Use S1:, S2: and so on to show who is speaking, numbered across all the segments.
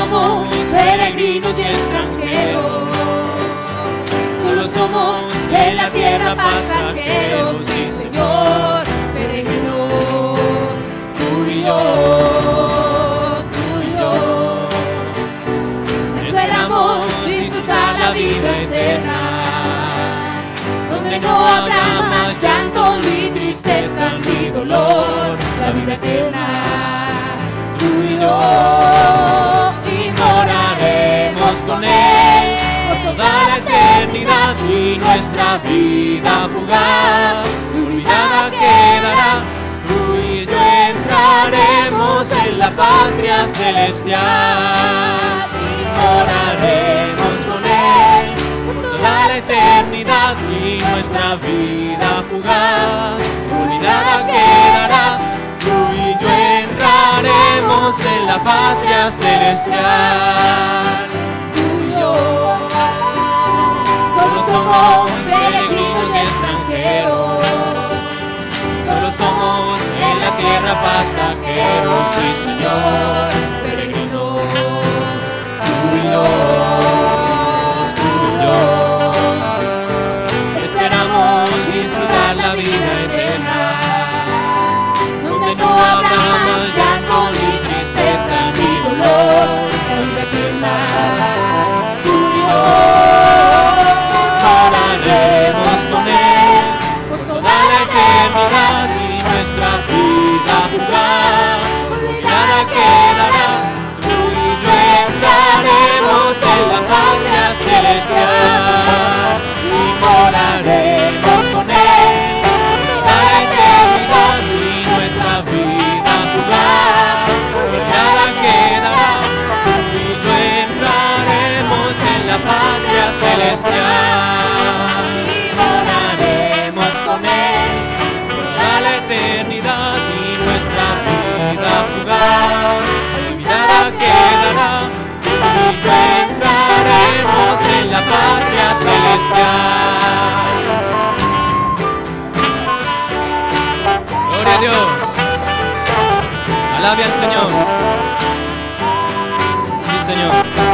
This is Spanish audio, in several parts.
S1: somos peregrinos y extranjeros. Solo somos de la tierra pasajeros, sí Señor, peregrinos, tú y yo, tú y yo. Esperamos disfrutar la vida eterna, donde no habrá más llanto ni tristeza ni dolor, la vida eterna, tú y yo, y moraremos con Él por toda la eternidad, y nuestra vida fugaz y olvidada quedará. Tú y yo entraremos en la patria celestial, y moraremos con Él por toda la eternidad, y nuestra vida fugaz y olvidada quedará. Tú y yo entraremos en la patria celestial. Tú y yo solo somos peregrinos y extranjeros. Solo somos en la tierra pasajeros, sí Señor, peregrinos, tú y yo, tú y yo. Esperamos disfrutar la vida eterna, donde no habrá más llanto ni tristeza ni dolor, la vida eterna, tú y yo. Moraremos con Él por toda la eternidad, y nuestra vida fugaz olvidada quedará. Tú y yo entraremos en la patria celestial, y moraremos con Él por toda la eternidad, y nuestra vida fugaz olvidada quedará. Tú y yo entraremos en la patria celestial, y moraremos con Él por toda la eternidad, y nuestra vida fugaz olvidada quedará. Tú y yo entraremos en la patria celestial. Gloria a Dios. Alabe al Señor. Sí, Señor.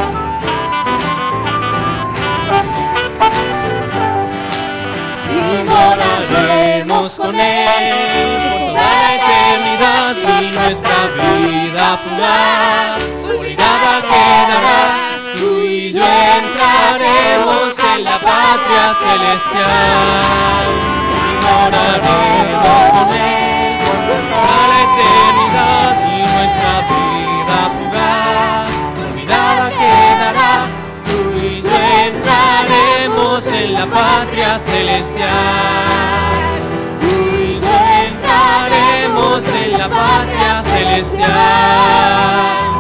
S1: Y moraremos con Él por toda la eternidad, y nuestra vida fugaz olvidada quedará. Tú y yo entraremos en la patria celestial, y moraremos con Él por toda la eternidad, y nuestra vida fugaz olvidada quedará. Tú y yo entraremos en la patria celestial, tú y yo entraremos en la patria celestial.